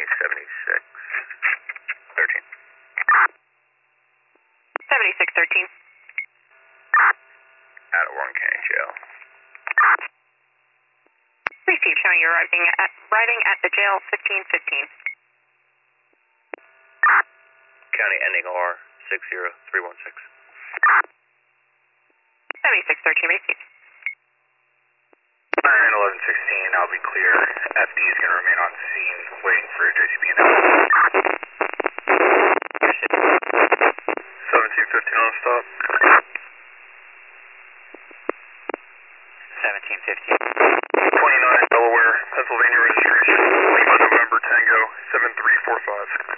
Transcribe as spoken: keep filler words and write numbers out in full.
seventy-six thirteen. seventy-six thirteen. Out of Warren County Jail. Receive, showing you're arriving at, arriving at the jail fifteen fifteen. County ending O R six zero three one six. seventy-six thirteen, receive. nine eleven sixteen, I'll be clear. F D is going to remain on scene waiting for J C B and seventeen fifteen on stop. seventeen fifteen. twenty-nine Delaware, Pennsylvania registration. Lima November Tango seven three four five.